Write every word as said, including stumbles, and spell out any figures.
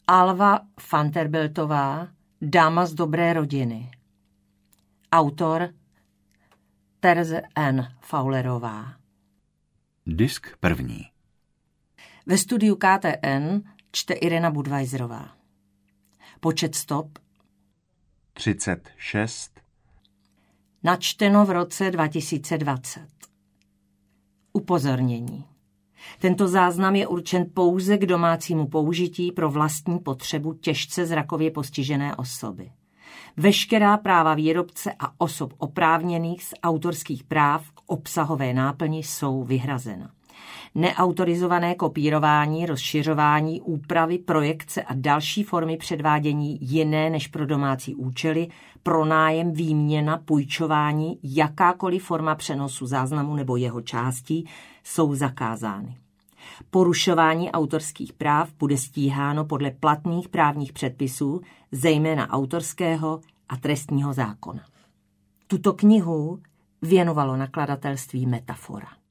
Alva Vanderbiltová, dáma z dobré rodiny. Autor Tereze N. Faulerová. Disk první. Ve studiu K T N čte Irena Budweiserová. Počet stop třicet šest. Načteno v roce dva tisíce dvacet. Upozornění. Tento záznam je určen pouze k domácímu použití pro vlastní potřebu těžce zrakově postižené osoby. Veškerá práva výrobce a osob oprávněných z autorských práv k obsahové náplni jsou vyhrazena. Neautorizované kopírování, rozšiřování, úpravy, projekce a další formy předvádění jiné než pro domácí účely, pronájem, výměna, půjčování, jakákoliv forma přenosu záznamu nebo jeho částí jsou zakázány. Porušování autorských práv bude stíháno podle platných právních předpisů, zejména autorského a trestního zákona. Tuto knihu věnovalo nakladatelství Metafora.